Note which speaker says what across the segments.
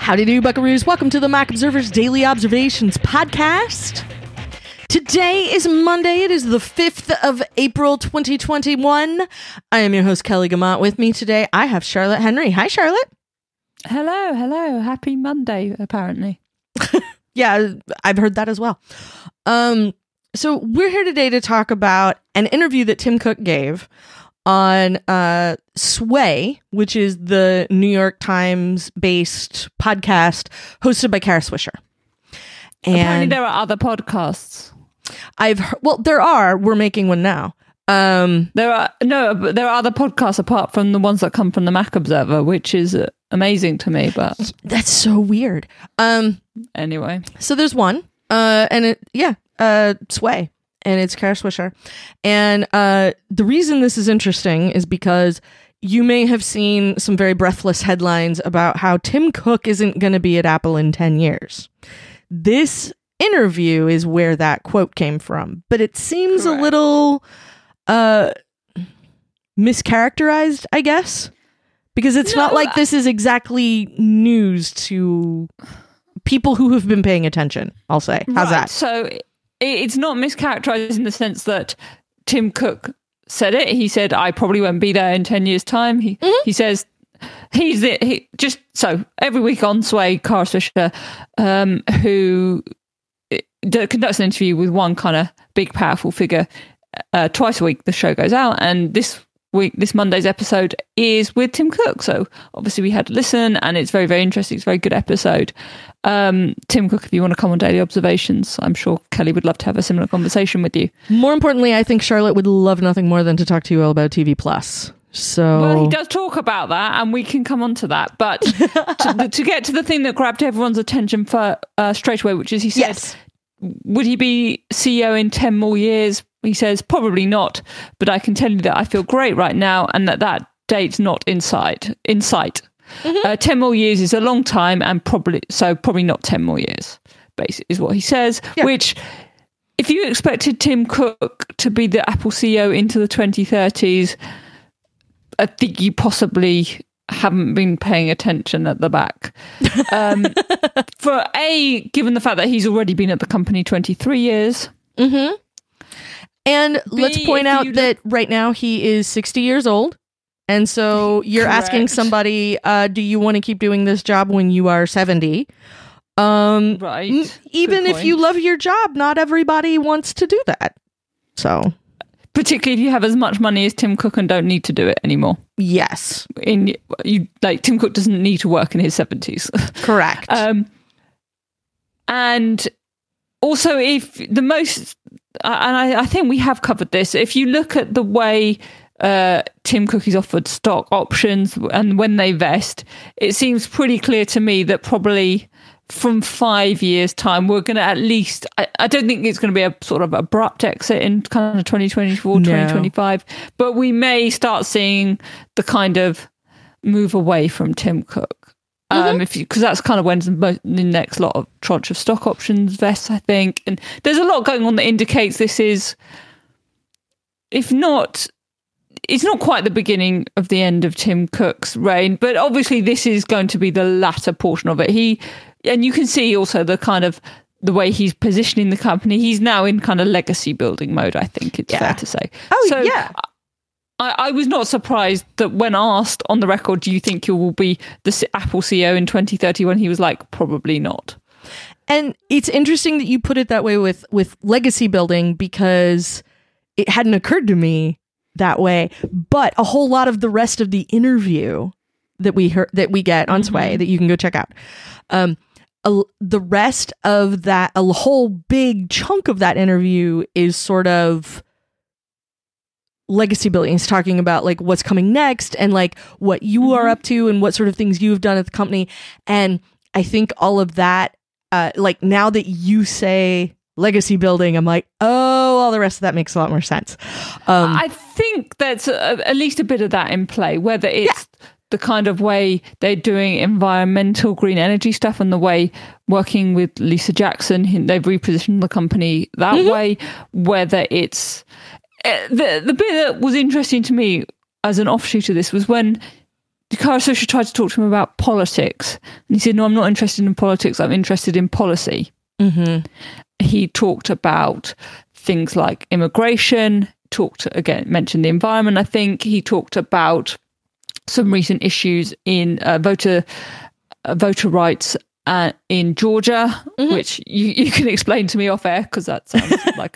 Speaker 1: Howdy do, buckaroos. Welcome to the Mac Observer's Daily Observations podcast. Today is Monday. It is the 5th of April, 2021. I am your host, Kelly Gamont. With me today, I have Charlotte Henry. Hi, Charlotte.
Speaker 2: Hello. Happy Monday, apparently.
Speaker 1: Yeah, I've heard that as well. So we're here today to talk about an interview that Tim Cook gave on Sway, which is the New York Times-based podcast hosted by Kara Swisher. And
Speaker 2: apparently there are other podcasts.
Speaker 1: There are. We're making one now.
Speaker 2: There are other podcasts apart from the ones that come from the Mac Observer, which is amazing to me. But
Speaker 1: that's so weird.
Speaker 2: Anyway,
Speaker 1: so there's one, Sway. And it's Kara Swisher. And the reason this is interesting is because you may have seen some very breathless headlines about how Tim Cook isn't going to be at Apple in 10 years. This interview is where that quote came from. But it seems
Speaker 2: Correct.
Speaker 1: a little mischaracterized, I guess. Because it's not like this is exactly news to people who have been paying attention, I'll say. How's that?
Speaker 2: So it's not mischaracterized in the sense that Tim Cook said it. He said, I probably won't be there in 10 years' time. He says, so every week on Sway, Kara Swisher, who conducts an interview with one kind of big, powerful figure, twice a week the show goes out. And this Monday's episode is with Tim Cook. So obviously we had to listen, and it's very, very interesting. It's a very good episode. Tim Cook, if you want to come on Daily Observations, I'm sure Kelly would love to have a similar conversation with you.
Speaker 1: More importantly, I think Charlotte would love nothing more than to talk to you all about TV Plus.
Speaker 2: Well, he does talk about that, and we can come on to that. But to get to the thing that grabbed everyone's attention for straight away, which is he said,
Speaker 1: yes.
Speaker 2: Would he be CEO in 10 more years? He says, probably not, but I can tell you that I feel great right now, and that date's not in sight. 10 more years is a long time, and probably not 10 more years, basically, is what he says. Yeah. Which, if you expected Tim Cook to be the Apple CEO into the 2030s, I think you possibly haven't been paying attention at the back. Given the fact that he's already been at the company 23 years.
Speaker 1: Mm-hmm. And let's point out that right now he is 60 years old. And so you're
Speaker 2: Correct.
Speaker 1: asking somebody, do you want to keep doing this job when you are 70?
Speaker 2: Right.
Speaker 1: Even if you love your job, not everybody wants to do that. So,
Speaker 2: particularly if you have as much money as Tim Cook and don't need to do it anymore.
Speaker 1: Yes.
Speaker 2: Tim Cook doesn't need to work in his 70s.
Speaker 1: Correct.
Speaker 2: And also, I think we have covered this. If you look at the way Tim Cook is offered stock options and when they vest, it seems pretty clear to me that probably from 5 years' time, we're going to at least, I don't think it's going to be a sort of abrupt exit in kind of 2024, 2025, but we may start seeing the kind of move away from Tim Cook. Because that's kind of when the next lot of tranche of stock options vests, I think. And there's a lot going on that indicates this is, it's not quite the beginning of the end of Tim Cook's reign, but obviously this is going to be the latter portion of it. And you can see also the kind of the way he's positioning the company. He's now in kind of legacy building mode, I think it's fair to say. I was not surprised that when asked on the record, do you think you will be the Apple CEO in 2030, when he was like, probably not.
Speaker 1: And it's interesting that you put it that way with legacy building, because it hadn't occurred to me that way. But a whole lot of the rest of the interview that we get on Sway, that you can go check out, the rest of that, a whole big chunk of that interview is sort of legacy building. It's talking about like what's coming next and like what you are up to and what sort of things you've done at the company. And I think all of that, like now that you say legacy building, I'm like, oh, all the rest of that makes a lot more sense.
Speaker 2: I think that's at least a bit of that in play, whether it's the kind of way they're doing environmental green energy stuff and the way working with Lisa Jackson, they've repositioned the company that way, whether it's the bit that was interesting to me as an offshoot of this was when Kara Swisher tried to talk to him about politics. And he said, no, I'm not interested in politics. I'm interested in policy.
Speaker 1: Mm-hmm.
Speaker 2: He talked about things like immigration, mentioned the environment, I think. He talked about some recent issues in voter rights in Georgia, which you can explain to me off air, because that sounds like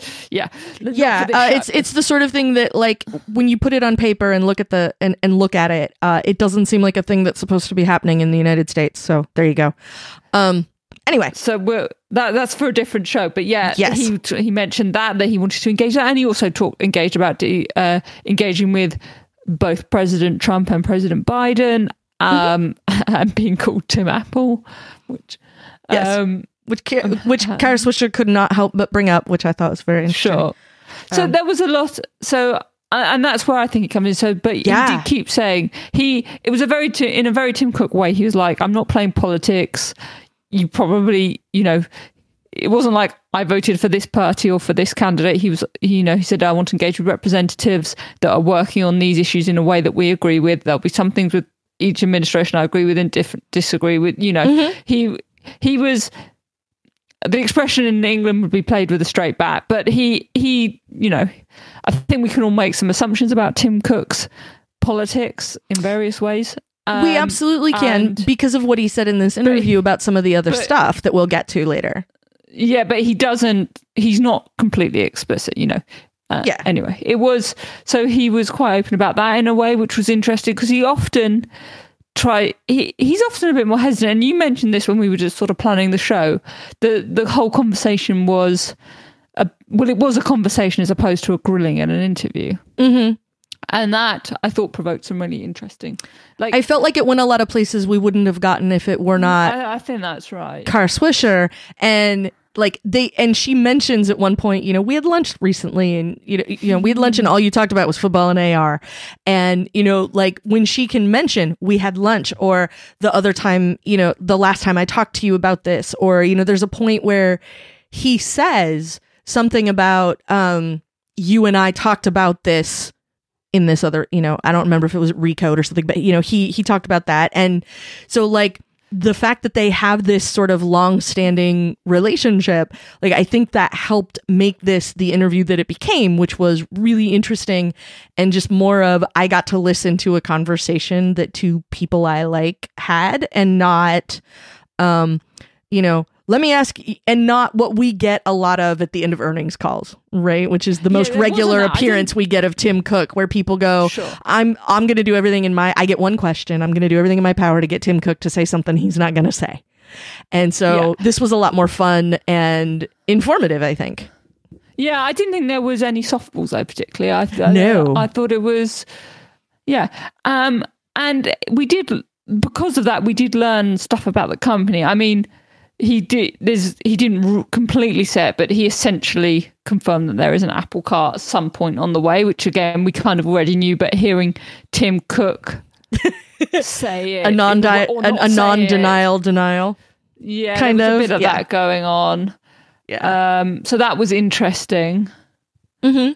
Speaker 1: it's the sort of thing that, like, when you put it on paper and look at it, it doesn't seem like a thing that's supposed to be happening in the United States. So there you go. Anyway,
Speaker 2: so that's for a different show, but yes. he mentioned that he wanted to engage that, and he also engaged about engaging with both President Trump and President Biden, and being called Tim Apple, which Kara
Speaker 1: Swisher could not help but bring up, which I thought was very interesting.
Speaker 2: Sure. So there was a lot. So, and that's where I think it comes in. So, but he did keep saying it was in a very Tim Cook way. He was like, "I'm not playing politics. You probably, it wasn't like I voted for this party or for this candidate." He was, he said, "I want to engage with representatives that are working on these issues in a way that we agree with. There'll be some things with each administration I agree with and disagree with." He was. The expression in England would be played with a straight bat, but I think we can all make some assumptions about Tim Cook's politics in various ways.
Speaker 1: We absolutely can, because of what he said in this interview about some of the other stuff that we'll get to later.
Speaker 2: Yeah, but he's not completely explicit, Anyway, he was quite open about that in a way, which was interesting, because he often he's often a bit more hesitant. And you mentioned this when we were just sort of planning the show. The whole conversation was it was a conversation as opposed to a grilling in an interview.
Speaker 1: Mm-hmm.
Speaker 2: And that I thought provoked some really interesting.
Speaker 1: I felt like it went a lot of places we wouldn't have gotten if it were not.
Speaker 2: I think that's right.
Speaker 1: Kara Swisher, and she mentions at one point, we had lunch recently, and we had lunch, and all you talked about was football and AR, and when she can mention we had lunch, or the other time, the last time I talked to you about this, or there's a point where he says something about you and I talked about this in this other, I don't remember if it was Recode or something, but he talked about that, and so the fact that they have this sort of long-standing relationship, I think that helped make this the interview that it became, which was really interesting, and just more of, I got to listen to a conversation that two people I like had, and not, let me ask, and not what we get a lot of at the end of earnings calls, right? Which is the most regular appearance we get of Tim Cook, where people go, sure, I'm going to do everything I get one question. I'm going to do everything in my power to get Tim Cook to say something he's not going to say. And so this was a lot more fun and informative, I think.
Speaker 2: Yeah, I didn't think there was any softballs though, particularly. I thought it was, and we did, because of that, we did learn stuff about the company. I mean, he didn't completely say it, but he essentially confirmed that there is an Apple car at some point on the way, which again we kind of already knew. But hearing Tim Cook say it,
Speaker 1: a non-denial denial,
Speaker 2: kind of a bit of that going on.
Speaker 1: Yeah.
Speaker 2: So that was interesting.
Speaker 1: Mm-hmm.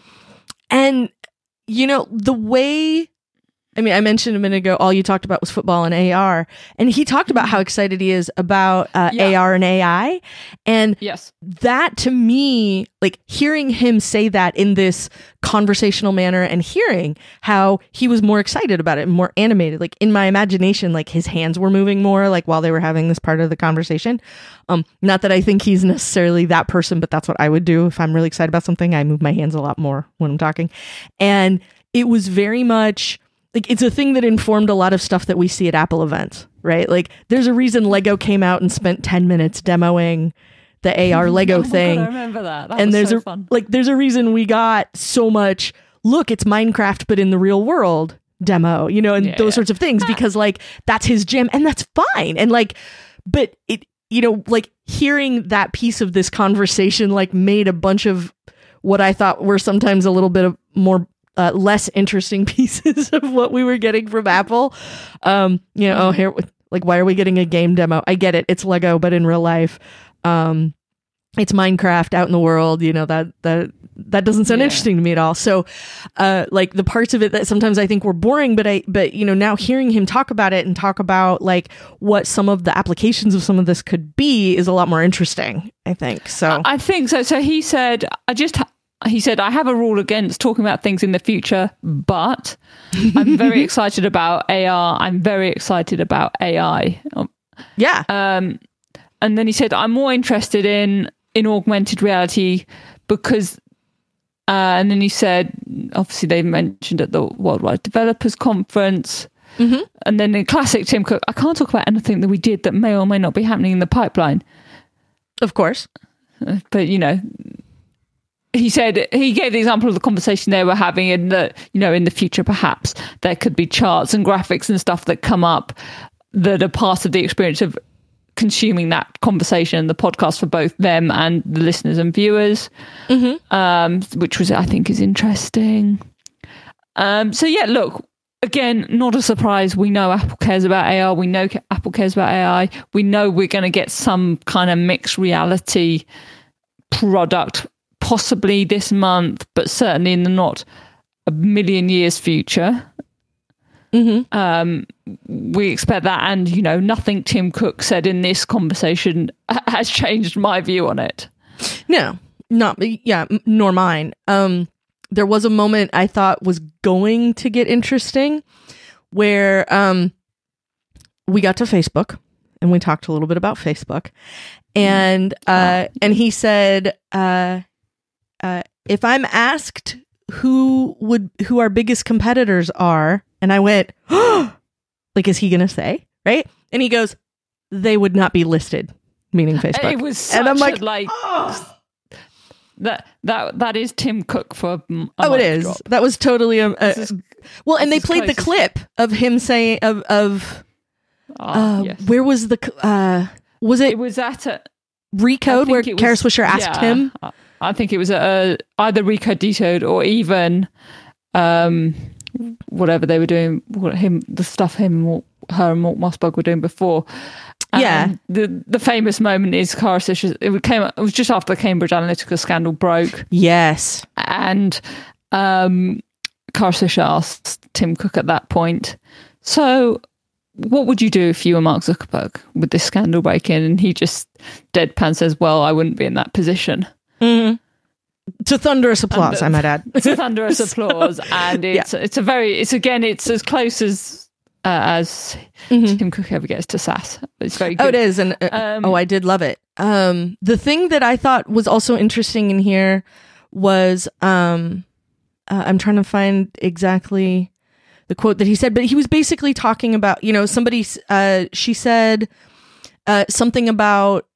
Speaker 1: And the way. I mean, I mentioned a minute ago, all you talked about was football and AR, and he talked about how excited he is about AR and AI. And that, to me, hearing him say that in this conversational manner, and hearing how he was more excited about it and more animated, in my imagination, his hands were moving more, while they were having this part of the conversation. Not that I think he's necessarily that person, but that's what I would do. If I'm really excited about something, I move my hands a lot more when I'm talking. And it was very much... it's a thing that informed a lot of stuff that we see at Apple events, right? There's a reason Lego came out and spent 10 minutes demoing the AR Lego thing.
Speaker 2: God, I remember that. That
Speaker 1: and
Speaker 2: was so fun.
Speaker 1: There's a reason we got so much, look, it's Minecraft, but in the real world demo, those sorts of things, because that's his jam, and that's fine. And but it, hearing that piece of this conversation, made a bunch of what I thought were sometimes a little bit of more less interesting pieces of what we were getting from Apple. Here, why are we getting a game demo? I get it. It's Lego, but in real life. it's Minecraft out in the world, that doesn't sound interesting to me at all. So, like the parts of it that sometimes I think were boring, but now hearing him talk about it and talk about like what some of the applications of some of this could be is a lot more interesting, I think. So
Speaker 2: I think so. So he said, I have a rule against talking about things in the future, but I'm very excited about AR. I'm very excited about AI.
Speaker 1: Yeah.
Speaker 2: And then he said, I'm more interested in augmented reality because, and then he said, obviously they mentioned at the Worldwide Developers Conference, and then in classic Tim Cook, I can't talk about anything that we did that may or may not be happening in the pipeline.
Speaker 1: Of course.
Speaker 2: But, he said, he gave the example of the conversation they were having in that, in the future, perhaps there could be charts and graphics and stuff that come up that are part of the experience of consuming that conversation, the podcast for both them and the listeners and viewers, which was, I think, is interesting. So yeah, look, again, not a surprise. We know Apple cares about AR. We know Apple cares about AI. We know we're going to get some kind of mixed reality product possibly this month, but certainly in the not a million years future. We expect that, and nothing Tim Cook said in this conversation has changed my view on it.
Speaker 1: No, nor mine. There was a moment I thought was going to get interesting where we got to Facebook and we talked a little bit about Facebook, and he said, if I'm asked who our biggest competitors are, and I went, like, is he going to say? Right? And he goes, they would not be listed, meaning Facebook.
Speaker 2: And it was such
Speaker 1: and I'm like,
Speaker 2: that is Tim Cook for
Speaker 1: it is. Drop. That was totally and they played the clip of him saying yes. Where was the was it?
Speaker 2: It was at a
Speaker 1: Recode where Kara Swisher asked him.
Speaker 2: I think it was either Recode Decode or even whatever they were doing, her and Mort Mossberg were doing before. And the famous moment is Kara Swisher. It was just after the Cambridge Analytica scandal broke.
Speaker 1: Yes,
Speaker 2: and Kara Swisher asked Tim Cook at that point, so what would you do if you were Mark Zuckerberg with this scandal breaking? And he just deadpan says, well, I wouldn't be in that position.
Speaker 1: To thunderous applause, I might add.
Speaker 2: To thunderous applause, and it's as close as Tim Cook ever gets to SaaS. It's very good.
Speaker 1: Oh, it is, and I did love it. The thing that I thought was also interesting in here was I'm trying to find exactly the quote that he said, but he was basically talking about, somebody. She said something about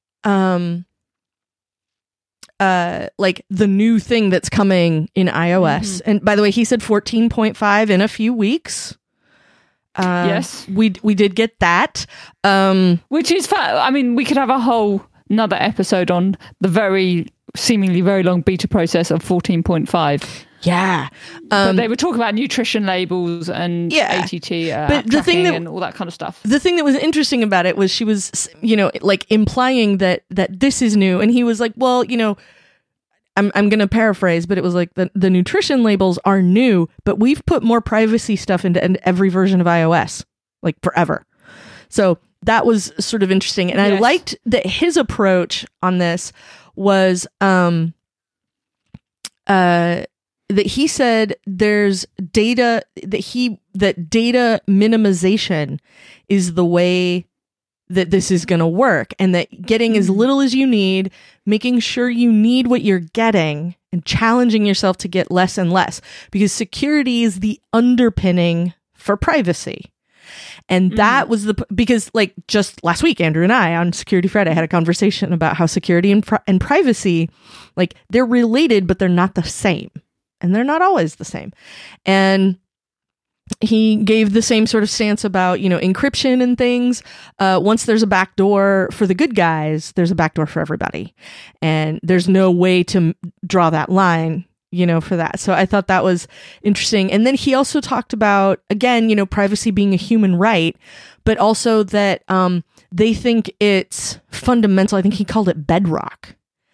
Speaker 1: like the new thing that's coming in iOS. And by the way, he said 14.5 in a few weeks.
Speaker 2: Yes,
Speaker 1: we did get that.
Speaker 2: Which is I mean, we could have a whole another episode on the seemingly very long beta process of 14.5.
Speaker 1: Yeah.
Speaker 2: But they were talking about nutrition labels and ATT but the thing and all that kind of stuff.
Speaker 1: The thing that was interesting about it was she was, like implying that this is new. And he was like, well, I'm going to paraphrase, but it was like the nutrition labels are new, but we've put more privacy stuff into every version of iOS, like forever. So that was sort of interesting. And I liked that his approach on this was that he said there's data that data minimization is the way that this is going to work, and that getting as little as you need, making sure you need what you're getting, and challenging yourself to get less and less, because security is the underpinning for privacy. And that was because like just last week, Andrew and I on Security Friday had a conversation about how security and privacy, like they're related, but they're not the same. And they're not always the same. And he gave the same sort of stance about, encryption and things. Once there's a backdoor for the good guys, there's a backdoor for everybody. And there's no way to draw that line, for that. So I thought that was interesting. And then he also talked about, again, privacy being a human right, but also that they think it's fundamental. I think he called it bedrock.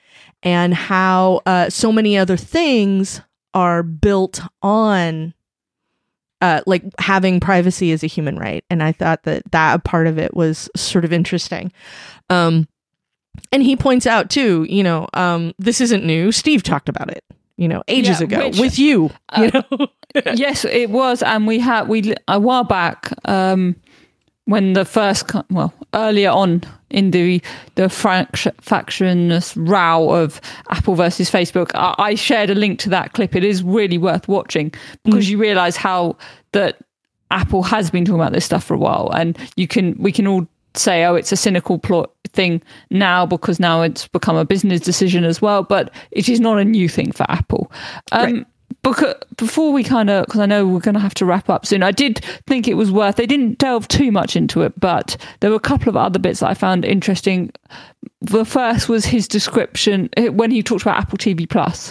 Speaker 1: and how so many other things are built on like having privacy as a human right. And I thought that part of it was sort of interesting. And he points out too, this isn't new. Steve talked about it, ages ago with you.
Speaker 2: Yes, it was. And we a while back, when the first, earlier on in the factious row of Apple versus Facebook, I shared a link to that clip. It is really worth watching because you realize how that Apple has been talking about this stuff for a while, and we can all say, oh, it's a cynical plot thing now because now it's become a business decision as well, but it is not a new thing for Apple. Right. Before we because I know we're going to have to wrap up soon, I did think it was worth, they didn't delve too much into it, but there were a couple of other bits that I found interesting. The first was his description when he talked about Apple TV Plus.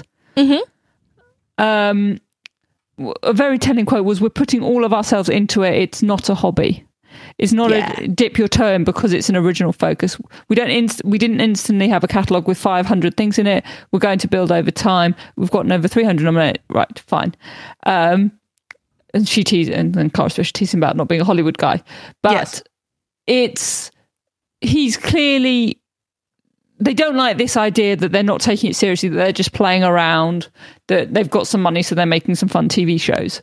Speaker 2: A very telling quote was, "We're putting all of ourselves into it. It's not a hobby. It's not a dip your toe in because it's an original focus. We didn't instantly have a catalogue with 500 things in it. We're going to build over time. We've gotten over 300 nominated. Right, fine." And she teased, and then Clara Swisher teased him about not being a Hollywood guy. But he's clearly, they don't like this idea that they're not taking it seriously, that they're just playing around, that they've got some money so they're making some fun TV shows.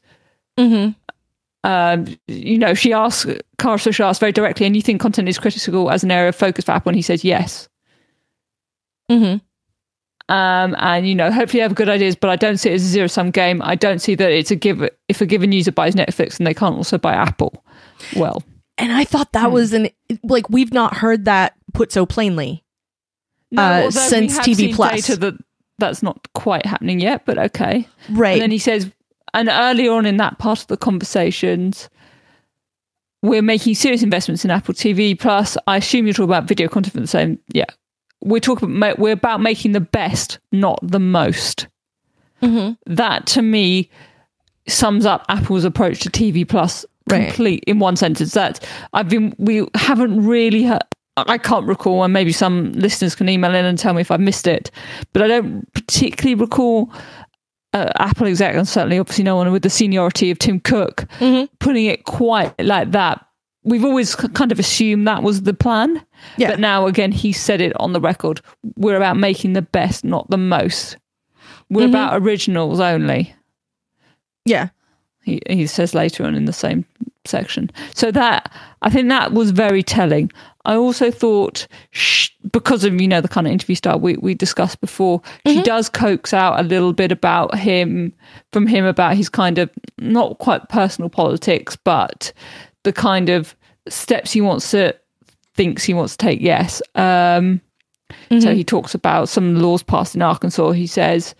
Speaker 2: She asked, Clara Swisher asked very directly, and you think content is critical as an area of focus for Apple? And he says yes. And hopefully you have good ideas, but I don't see it as a zero-sum game. I don't see that it's if a given user buys Netflix and they can't also buy Apple. Well,
Speaker 1: and I thought that was we've not heard that put so plainly since TV Plus.
Speaker 2: Data that's not quite happening yet, but okay.
Speaker 1: Right.
Speaker 2: And then he says, and early on in that part of the conversations, we're making serious investments in Apple TV Plus. I assume you're talking about video content for the same. Yeah. We're about making the best, not the most. That to me sums up Apple's approach to TV Plus complete in one sentence. That we haven't really heard, I can't recall, and maybe some listeners can email in and tell me if I've missed it, but I don't particularly recall Apple exec, and certainly obviously no one with the seniority of Tim Cook, putting it quite like that. We've always kind of assumed that was the plan. Yeah. But now, again, he said it on the record. We're about making the best, not the most. We're about originals only. Yeah. He says later on in the same section. So I think that was very telling. I also thought, because of, the kind of interview style we discussed before, she does coax out a little bit about from him about his kind of, not quite personal politics, but the kind of steps thinks he wants to take. Yes. So he talks about some laws passed in Arkansas. He says,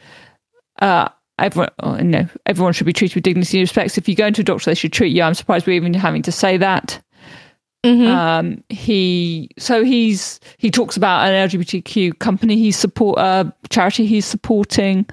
Speaker 2: everyone should be treated with dignity and respect. If you go into a doctor, they should treat you. I'm surprised we're even having to say that. He talks about an LGBTQ company charity he's supporting.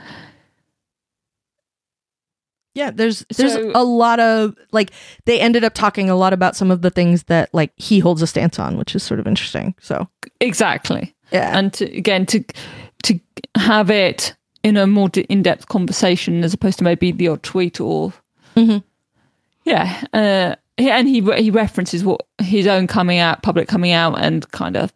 Speaker 1: Yeah, there's a lot of, they ended up talking a lot about some of the things that he holds a stance on, which is sort of interesting. So
Speaker 2: exactly. Yeah. And to have it in a more in-depth conversation as opposed to maybe the odd tweet or and he references what his own public coming out, and kind of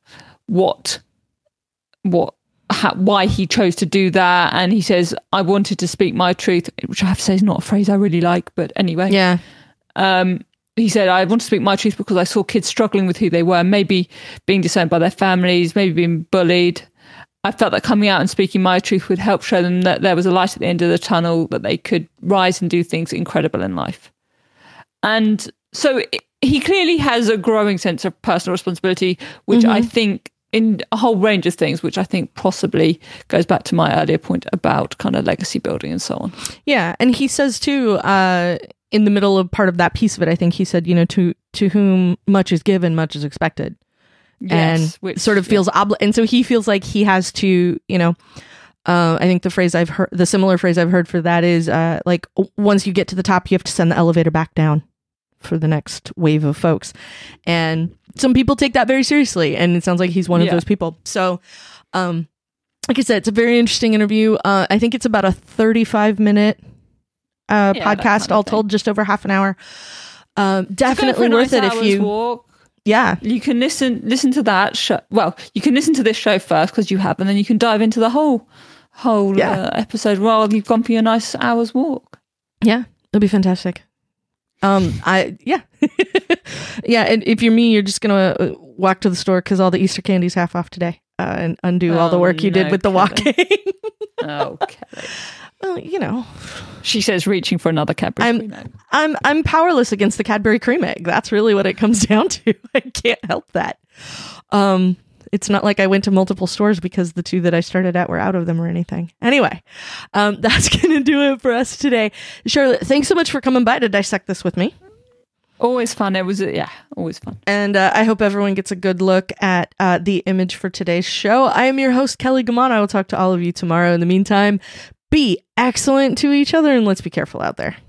Speaker 2: why he chose to do that. And he says, I wanted to speak my truth, which I have to say is not a phrase I really like, but anyway. Yeah. He said, I want to speak my truth because I saw kids struggling with who they were, maybe being disowned by their families, maybe being bullied. I felt that coming out and speaking my truth would help show them that there was a light at the end of the tunnel, that they could rise and do things incredible in life. And so he clearly has a growing sense of personal responsibility, which I think in a whole range of things, which I think possibly goes back to my earlier point about kind of legacy building and so on. Yeah.
Speaker 1: And he says too, in the middle of part of that piece of it, I think he said, to whom much is given, much is expected. Yes, and sort of feels and so he feels like he has to, I think the similar phrase I've heard for that is once you get to the top, you have to send the elevator back down for the next wave of folks. And some people take that very seriously, and it sounds like he's one of those people. So like I said, it's a very interesting interview. I think it's about a 35-minute podcast, all told, just over half an hour. Definitely worth it if you
Speaker 2: walk.
Speaker 1: Yeah,
Speaker 2: you can listen to that show. Well, you can listen to this show first because you have, and then you can dive into the whole episode while you've gone for your nice hour's walk.
Speaker 1: Yeah, it'll be fantastic. Yeah, and if you're me, you're just gonna walk to the store because all the Easter candy's half off today, and undo all the work you did with the walking.
Speaker 2: Okay.
Speaker 1: Well, you know,
Speaker 2: she says, reaching for another Cadbury cream egg.
Speaker 1: I'm powerless against the Cadbury cream egg. That's really what it comes down to. I can't help that. It's not like I went to multiple stores because the two that I started at were out of them or anything. Anyway, that's going to do it for us today. Charlotte, thanks so much for coming by to dissect this with me.
Speaker 2: Always fun. It was, always fun.
Speaker 1: And I hope everyone gets a good look at the image for today's show. I am your host, Kelly Gamon. I will talk to all of you tomorrow. In the meantime, be excellent to each other and let's be careful out there.